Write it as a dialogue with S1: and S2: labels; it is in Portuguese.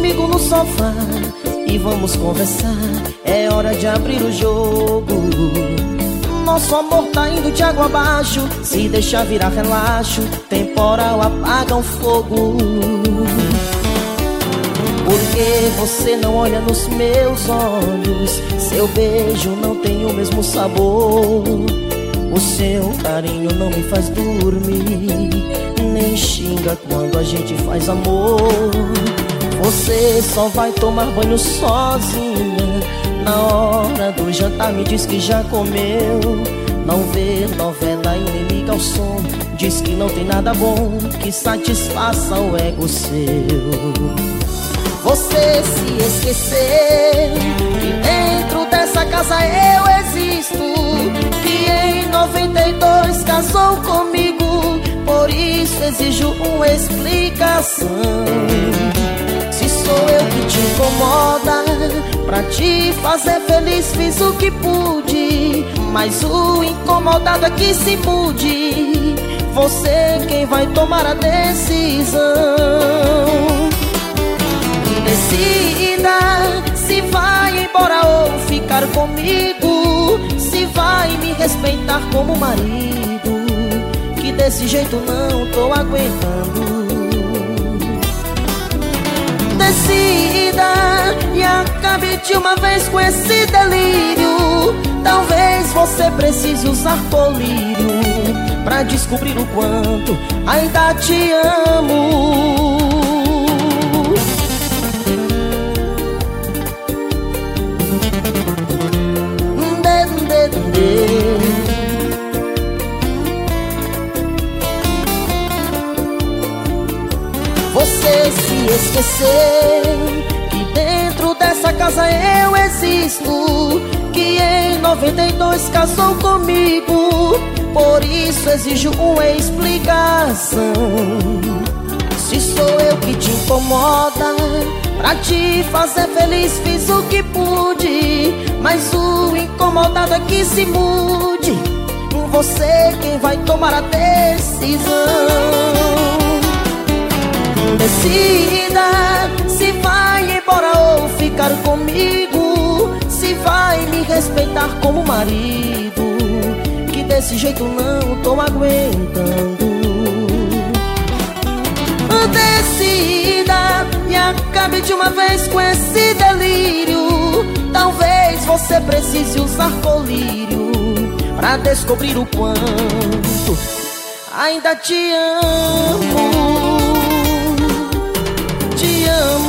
S1: comigo no sofá e vamos conversar. É hora de abrir o jogo. Nosso amor tá indo de água abaixo. Se deixar virar relaxo, temporal apaga o fogo. Por que você não olha nos meus olhos? Seu beijo não tem o mesmo sabor. O seu carinho não me faz dormir, nem xinga quando a gente faz amor. Você só vai tomar banho sozinha. Na hora do jantar me diz que já comeu. Não vê novela e nem liga ao som. Diz que não tem nada bom que satisfaça o ego seu. Você se esqueceu que dentro dessa casa eu existo, que em 92 casou comigo. Por isso exijo uma explicação. Se sou eu que te incomoda, pra te fazer feliz fiz o que pude, mas o incomodado é que se mude. Você quem vai tomar a decisão. Decida se vai embora ou ficar comigo, se vai me respeitar como marido, que desse jeito não tô aguentando. Decida e acabe de uma vez com esse delírio. Talvez você precise usar colírio pra descobrir o quanto ainda te amo. Você se esqueceu que dentro dessa casa eu existo, que em 92 casou comigo. Por isso exijo uma explicação. Se sou eu que te incomoda, pra te fazer feliz fiz o que pude, mas o incomodado é que se mude. Você quem vai tomar a decisão. Decida se vai embora ou ficar comigo, se vai me respeitar como marido, que desse jeito não tô aguentando. Decida e acabe de uma vez com esse delírio. Talvez você precise usar colírio pra descobrir o quanto ainda te amo. Te amo.